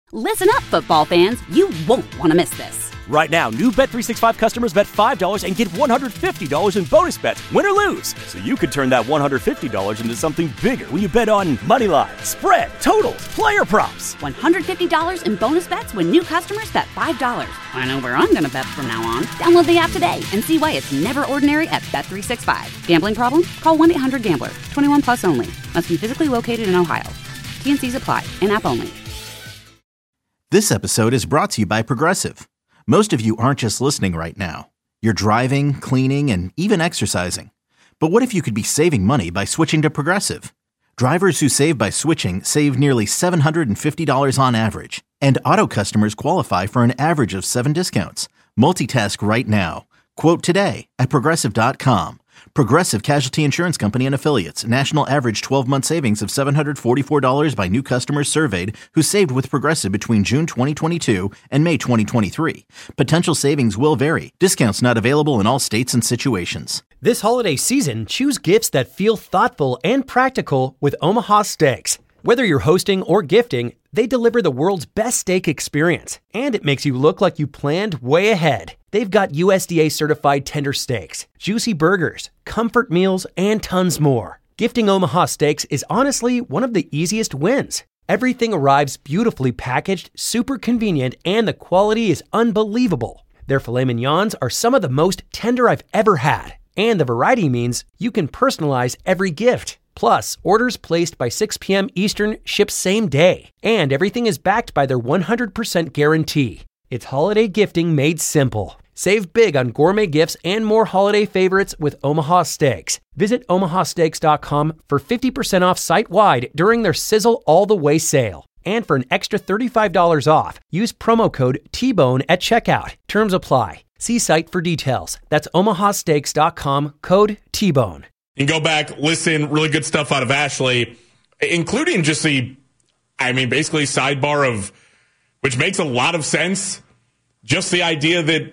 Listen up, football fans. You won't want to miss this. Right now, new Bet365 customers bet $5 and get $150 in bonus bets, win or lose. So you could turn that $150 into something bigger when you bet on money line, spread, totals, player props. $150 in bonus bets when new customers bet $5. I know where I'm going to bet from now on. Download the app today and see why it's never ordinary at Bet365. Gambling problem? Call 1-800-GAMBLER. 21 plus only. Must be physically located in Ohio. T&Cs apply. In-app only. This episode is brought to you by Progressive. Most of you aren't just listening right now. You're driving, cleaning, and even exercising. But what if you could be saving money by switching to Progressive? Drivers who save by switching save nearly $750 on average. And auto customers qualify for an average of 7 discounts. Multitask right now. Quote today at Progressive.com. Progressive Casualty Insurance Company and Affiliates. National average 12-month savings of $744 by new customers surveyed who saved with Progressive between June 2022 and May 2023. Potential savings will vary. Discounts not available in all states and situations. This holiday season, choose gifts that feel thoughtful and practical with Omaha Steaks. Whether you're hosting or gifting, they deliver the world's best steak experience, and it makes you look like you planned way ahead. They've got USDA certified tender steaks, juicy burgers, comfort meals, and tons more. Gifting Omaha Steaks is honestly one of the easiest wins. Everything arrives beautifully packaged, super convenient, and the quality is unbelievable. Their filet mignons are some of the most tender I've ever had, and the variety means you can personalize every gift. Plus, orders placed by 6 p.m. Eastern ship same day, and everything is backed by their 100% guarantee. It's holiday gifting made simple. Save big on gourmet gifts and more holiday favorites with Omaha Steaks. Visit omahasteaks.com for 50% off site-wide during their Sizzle All the Way sale. And for an extra $35 off, use promo code TBONE at checkout. Terms apply. See site for details. That's omahasteaks.com, code TBONE. You can go back, listen, really good stuff out of Ashley, including just basically sidebar of, which makes a lot of sense, just the idea that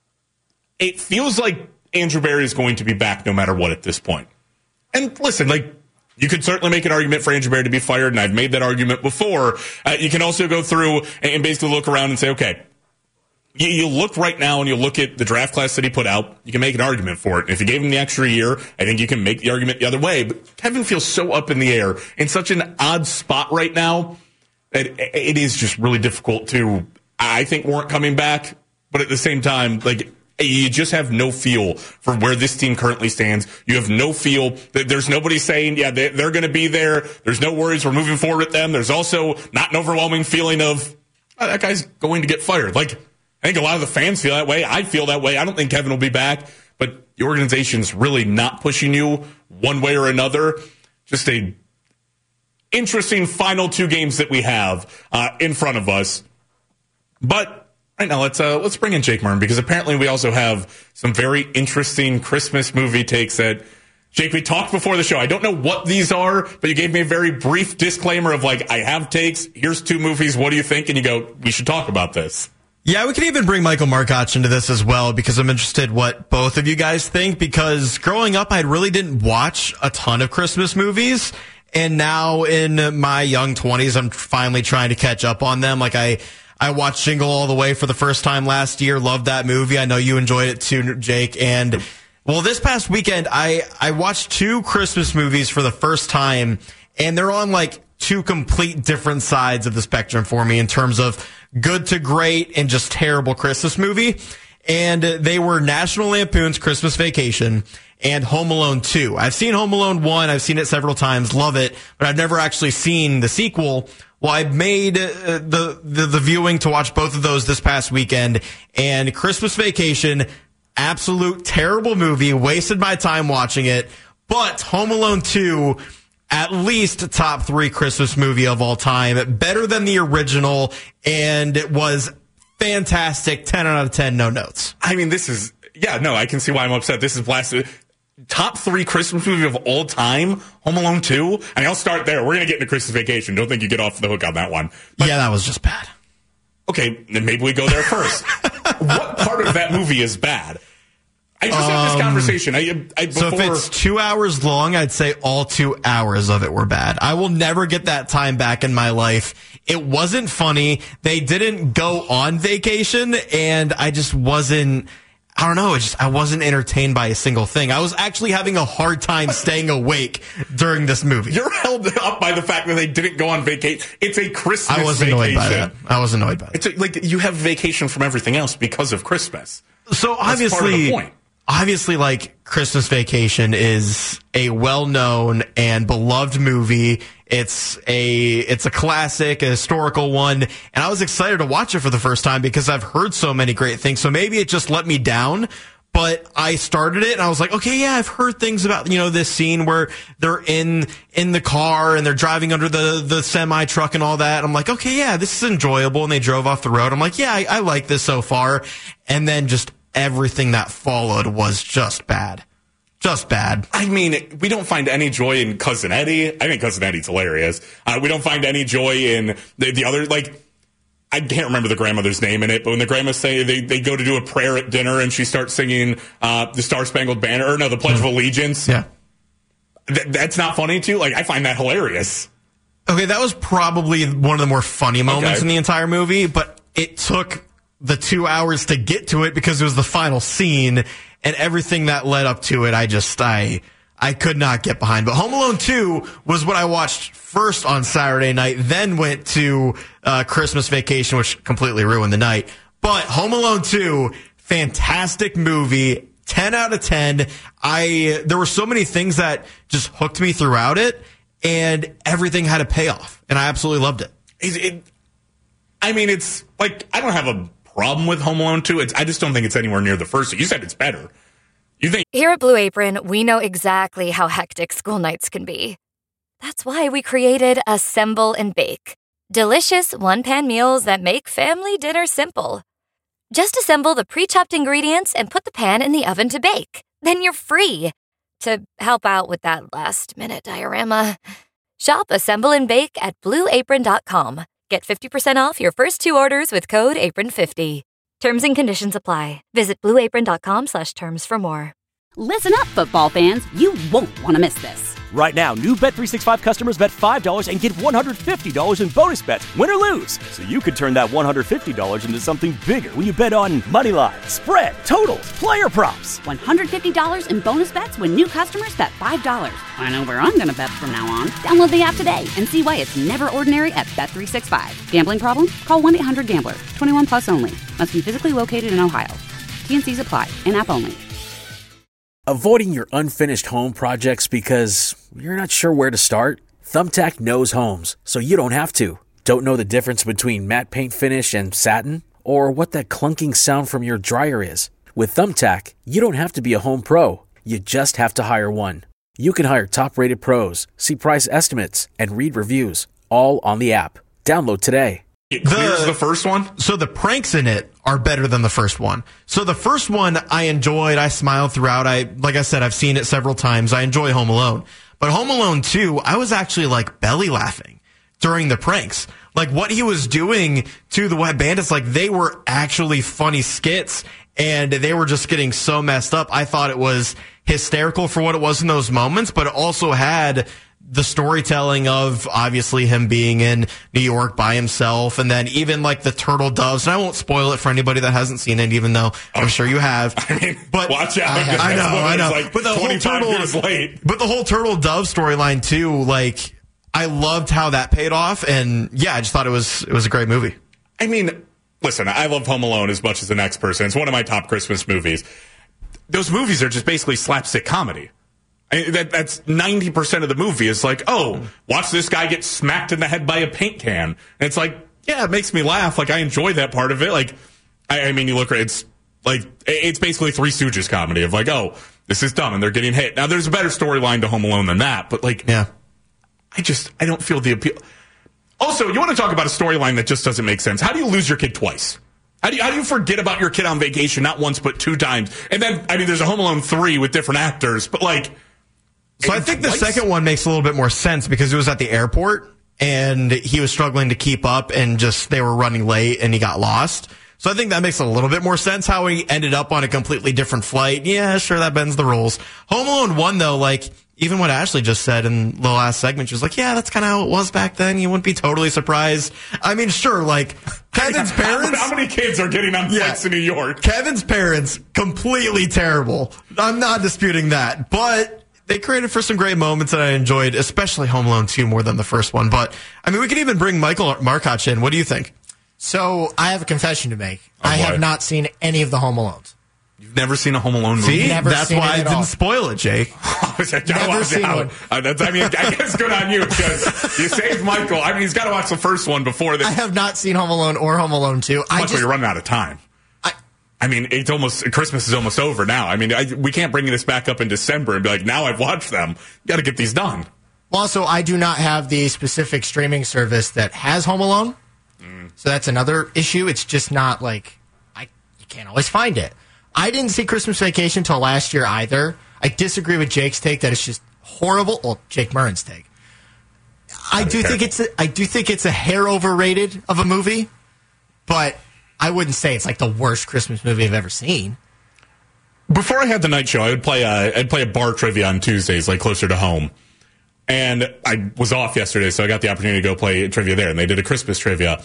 it feels like Andrew Berry is going to be back no matter what at this point. And listen, you could certainly make an argument for Andrew Berry to be fired, and I've made that argument before. You can also go through and basically look around and say, okay, you look right now and you look at the draft class that he put out, you can make an argument for it. If you gave him the extra year, I think you can make the argument the other way. But Kevin feels so up in the air in such an odd spot right now that it is just really difficult to, I think, warrant coming back. But at the same time, you just have no feel for where this team currently stands. You have no feel that there's nobody saying, yeah, they're going to be there. There's no worries. We're moving forward with them. There's also not an overwhelming feeling of, oh, that guy's going to get fired. I think a lot of the fans feel that way. I feel that way. I don't think Kevin will be back, but the organization's really not pushing you one way or another. Just a interesting final 2 games that we have in front of us. But right now, let's bring in Jake Murn, because apparently we also have some very interesting Christmas movie takes that, Jake, we talked before the show. I don't know what these are, but you gave me a very brief disclaimer of I have takes. Here's 2 movies. What do you think? And you go, we should talk about this. Yeah, we can even bring Michael Markoch into this as well, because I'm interested what both of you guys think, because growing up, I really didn't watch a ton of Christmas movies. And now in my young 20s, I'm finally trying to catch up on them. I watched Jingle All the Way for the first time last year. Loved that movie. I know you enjoyed it too, Jake. And well, this past weekend, I watched 2 Christmas movies for the first time, and they're on 2 complete different sides of the spectrum for me in terms of good to great and just terrible Christmas movie. And they were National Lampoon's Christmas Vacation and Home Alone 2. I've seen Home Alone 1. I've seen it several times. Love it. But I've never actually seen the sequel. Well, I made the viewing to watch both of those this past weekend. And Christmas Vacation, absolute terrible movie. Wasted my time watching it. But Home Alone 2, at least top 3 Christmas movie of all time. Better than the original, and it was fantastic. 10 out of 10, no notes. I mean, I can see why I'm upset. This is blasted. Top 3 Christmas movie of all time, Home Alone 2. I mean, I'll start there. We're going to get into Christmas Vacation. Don't think you get off the hook on that one. But, yeah, that was just bad. Okay, then maybe we go there first. What part of that movie is bad? I just had this conversation. So if it's 2 hours long, I'd say all 2 hours of it were bad. I will never get that time back in my life. It wasn't funny. They didn't go on vacation, and I just wasn't, I don't know, I wasn't entertained by a single thing. I was actually having a hard time staying awake during this movie. You're held up by the fact that they didn't go on vacation. It's a Christmas vacation. I was annoyed by that. I was annoyed by it. It's like you have vacation from everything else because of Christmas. So That's part of the point. Obviously, like, Christmas Vacation is a well-known and beloved movie. It's a classic, a historical one, and I was excited to watch it for the first time because I've heard so many great things. So maybe it just let me down, but I started it and I was like, okay, yeah, I've heard things about, this scene where they're in the car and they're driving under the semi truck and all that. I'm like, okay, yeah, this is enjoyable. And they drove off the road. I'm like, yeah, I like this so far. And then just everything that followed was just bad. Just bad. I mean, we don't find any joy in Cousin Eddie. I think Cousin Eddie's hilarious. We don't find any joy in the other, like, I can't remember the grandmother's name in it, but when the grandma say they go to do a prayer at dinner and she starts singing the Star Spangled Banner, or no, the Pledge of Allegiance. Yeah. That's not funny too? Like, I find that hilarious. Okay, that was probably one of the more funny moments in the entire movie, but it took the 2 hours to get to it because it was the final scene, and everything that led up to it, I could not get behind. But Home Alone 2 was what I watched first on Saturday night, then went to Christmas Vacation, which completely ruined the night. But Home Alone 2, fantastic movie, 10 out of 10. There were so many things that just hooked me throughout it, and everything had a payoff, and I absolutely loved it. It's like, I don't have a problem with Home Alone 2. I just don't think it's anywhere near the first. You said it's better. You think? Here at Blue Apron, we know exactly how hectic school nights can be. That's why we created Assemble and Bake. Delicious one-pan meals that make family dinner simple. Just assemble the pre-chopped ingredients and put the pan in the oven to bake. Then you're free to help out with that last-minute diorama. Shop Assemble and Bake at BlueApron.com. Get 50% off your first 2 orders with code APRON50. Terms and conditions apply. Visit BlueApron.com/terms for more. Listen up, football fans. You won't want to miss this. Right now, new Bet365 customers bet $5 and get $150 in bonus bets, win or lose. So you could turn that $150 into something bigger when you bet on moneyline, spread, totals, player props. $150 in bonus bets when new customers bet $5. I know where I'm going to bet from now on. Download the app today and see why it's never ordinary at Bet365. Gambling problem? Call 1-800-GAMBLER. 21 plus only. Must be physically located in Ohio. T&Cs apply. In-app only. Avoiding your unfinished home projects because you're not sure where to start? Thumbtack knows homes, so you don't have to. Don't know the difference between matte paint finish and satin? Or what that clunking sound from your dryer is? With Thumbtack, you don't have to be a home pro. You just have to hire one. You can hire top-rated pros, see price estimates, and read reviews, all on the app. Download today. It clears the first one? So the pranks in it are better than the first one. So the first one I enjoyed. I smiled throughout. Like I said, I've seen it several times. I enjoy Home Alone. But Home Alone 2, I was actually like belly laughing during the pranks. Like what he was doing to the Wet Bandits, like they were actually funny skits and they were just getting so messed up. I thought it was hysterical for what it was in those moments, but it also had the storytelling of obviously him being in New York by himself, and then even like the turtle doves. And I won't spoil it for anybody that hasn't seen it, even though I'm sure you have. I mean, but watch out! I know. Like but the whole years late. But the whole turtle dove storyline too. Like I loved how that paid off, and yeah, I just thought it was a great movie. I mean, listen, I love Home Alone as much as the next person. It's one of my top Christmas movies. Those movies are just basically slapstick comedy. That's 90% of the movie is like, oh, watch this guy get smacked in the head by a paint can. And it's like, yeah, it makes me laugh. Like, I enjoy that part of it. Like, I mean, you look at it, it's basically Three Stooges comedy of like, oh, this is dumb and they're getting hit. Now, there's a better storyline to Home Alone than that, but like, yeah, I don't feel the appeal. Also, you want to talk about a storyline that just doesn't make sense. How do you lose your kid twice? How do you forget about your kid on vacation, not once, but 2 times? And then, I mean, there's a Home Alone 3 with different actors, but like, so I think the second one makes a little bit more sense because it was at the airport and he was struggling to keep up and just they were running late and he got lost. So I think that makes a little bit more sense how he ended up on a completely different flight. Yeah, sure, that bends the rules. Home Alone 1, though, like, even what Ashley just said in the last segment, she was like, yeah, that's kind of how it was back then. You wouldn't be totally surprised. I mean, sure, like, Kevin's parents. How many kids are getting on flights in New York? Kevin's parents, completely terrible. I'm not disputing that. But they created for some great moments that I enjoyed, especially Home Alone 2 more than the first one. But, I mean, we could even bring Michael Markoch in. What do you think? So, I have a confession to make. I have not seen any of the Home Alones. You've never seen a Home Alone movie? See, that's why I didn't spoil it, Jake. Never seen one. I guess good on you, because you saved Michael. I mean, he's got to watch the first one before this. I have not seen Home Alone or Home Alone 2. Michael, you're running out of time. I mean, Christmas is almost over now. I mean, we can't bring this back up in December and be like, now I've watched them. You got to get these done. Well, also, I do not have the specific streaming service that has Home Alone. So that's another issue. It's just not like, you can't always find it. I didn't see Christmas Vacation until last year either. I disagree with Jake's take that it's just horrible. Well, Jake Murren's take. I do think it's a hair overrated of a movie, but I wouldn't say it's like the worst Christmas movie I've ever seen. Before I had the night show, I'd play a bar trivia on Tuesdays, like closer to home. And I was off yesterday, so I got the opportunity to go play trivia there. And they did a Christmas trivia.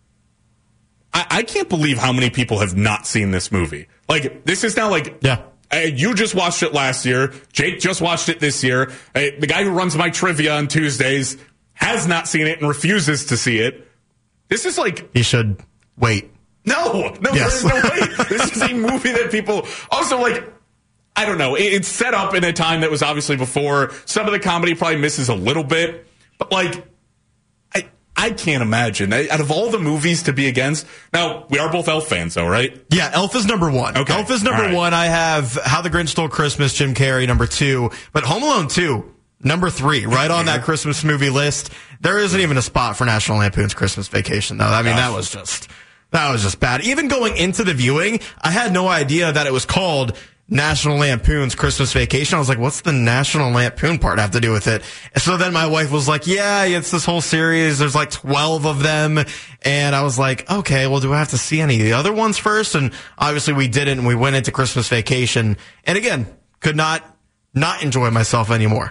I can't believe how many people have not seen this movie. Like, this is now like, you just watched it last year. Jake just watched it this year. The guy who runs my trivia on Tuesdays has not seen it and refuses to see it. This is like... He should wait. No, yes. There's no way. This is a movie that people... Also, like, I don't know. It's set up in a time that was obviously before. Some of the comedy probably misses a little bit. But, like... I can't imagine. Out of all the movies to be against... Now, we are both Elf fans, though, right? Yeah, Elf is number one. Okay. Elf is number one. I have How the Grinch Stole Christmas, Jim Carrey, number 2. But Home Alone 2, number 3, right on that Christmas movie list. There isn't even a spot for National Lampoon's Christmas Vacation, though. I mean, that was just bad. Even going into the viewing, I had no idea that it was called National Lampoon's Christmas Vacation. I was like, what's the National Lampoon part have to do with it? And so then my wife was like, yeah, it's this whole series. There's like 12 of them. And I was like, okay, well, do I have to see any of the other ones first? And obviously we didn't. And we went into Christmas Vacation. And again, could not enjoy myself anymore.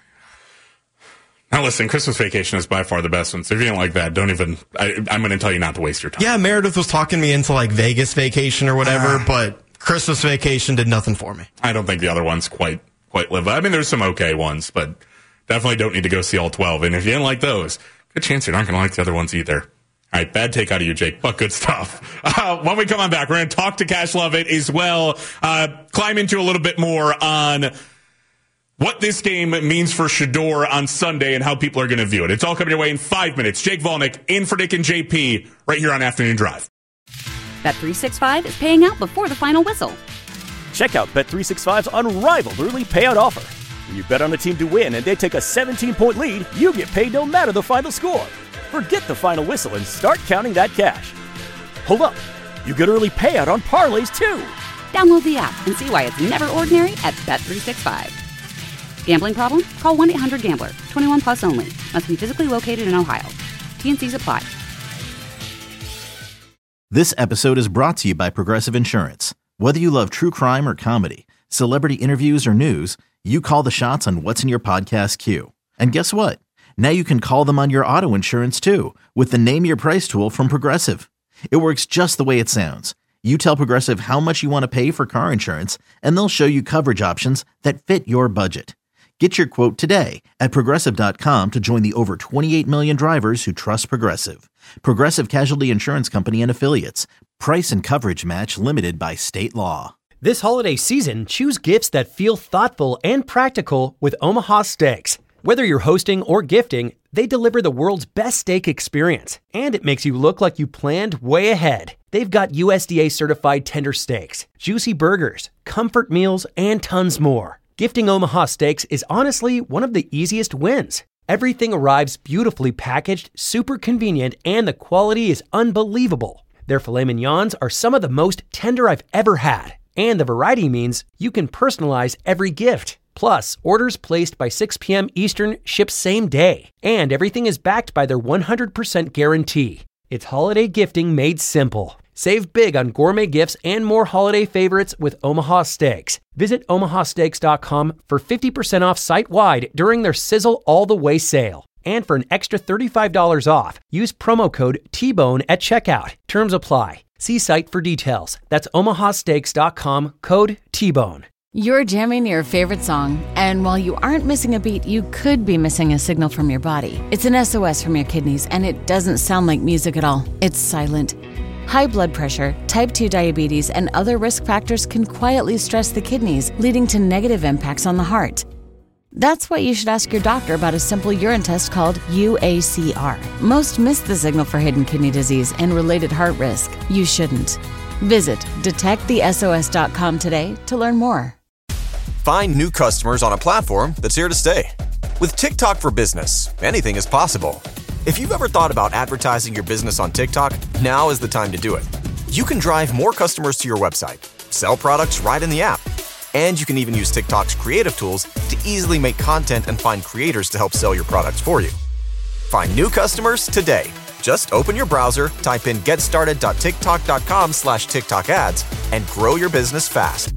Now listen, Christmas Vacation is by far the best one. So if you don't like that, don't even, I'm going to tell you not to waste your time. Yeah, Meredith was talking me into like Vegas Vacation or whatever, but Christmas Vacation did nothing for me. I don't think the other ones quite live. I mean, there's some okay ones, but definitely don't need to go see all 12. And if you didn't like those, good chance you're not going to like the other ones either. All right, bad take out of you, Jake, but good stuff. When we come on back, we're going to talk to Cash Lovett as well, climb into a little bit more on what this game means for Shedeur on Sunday and how people are going to view it. It's all coming your way in 5 minutes. Jake Volnick in for Nick and JP right here on Afternoon Drive. Bet365 is paying out before the final whistle. Check out Bet365's unrivaled early payout offer. When you bet on a team to win and they take a 17-point lead, you get paid no matter the final score. Forget the final whistle and start counting that cash. Hold up. You get early payout on parlays, too. Download the app and see why it's never ordinary at Bet365. Gambling problem? Call 1-800-GAMBLER. 21 plus only. Must be physically located in Ohio. T&Cs apply. This episode is brought to you by Progressive Insurance. Whether you love true crime or comedy, celebrity interviews or news, you call the shots on what's in your podcast queue. And guess what? Now you can call them on your auto insurance too with the Name Your Price tool from Progressive. It works just the way it sounds. You tell Progressive how much you want to pay for car insurance, and they'll show you coverage options that fit your budget. Get your quote today at Progressive.com to join the over 28 million drivers who trust Progressive. Progressive Casualty Insurance Company and Affiliates. Price and coverage match limited by state law. This holiday season, choose gifts that feel thoughtful and practical with Omaha Steaks. Whether you're hosting or gifting, they deliver the world's best steak experience, and it makes you look like you planned way ahead. They've got USDA certified tender steaks, juicy burgers, comfort meals, and tons more. Gifting Omaha Steaks is honestly one of the easiest wins. Everything arrives beautifully packaged, super convenient, and the quality is unbelievable. Their filet mignons are some of the most tender I've ever had, and the variety means you can personalize every gift. Plus, orders placed by 6 p.m. Eastern ship same day, and everything is backed by their 100% guarantee. It's holiday gifting made simple. Save big on gourmet gifts and more holiday favorites with Omaha Steaks. Visit omahasteaks.com for 50% off site-wide during their Sizzle All the Way sale. And for an extra $35 off, use promo code TBONE at checkout. Terms apply. See site for details. That's omahasteaks.com, code TBONE. You're jamming your favorite song, and while you aren't missing a beat, you could be missing a signal from your body. It's an SOS from your kidneys, and it doesn't sound like music at all. It's silent. High blood pressure, type 2 diabetes, and other risk factors can quietly stress the kidneys, leading to negative impacts on the heart. That's why you should ask your doctor about a simple urine test called UACR. Most miss the signal for hidden kidney disease and related heart risk. You shouldn't. Visit detectthesos.com today to learn more. Find new customers on a platform that's here to stay. With TikTok for Business, anything is possible. If you've ever thought about advertising your business on TikTok, now is the time to do it. You can drive more customers to your website, sell products right in the app, and you can even use TikTok's creative tools to easily make content and find creators to help sell your products for you. Find new customers today. Just open your browser, type in getstarted.tiktok.com/TikTok ads, and grow your business fast.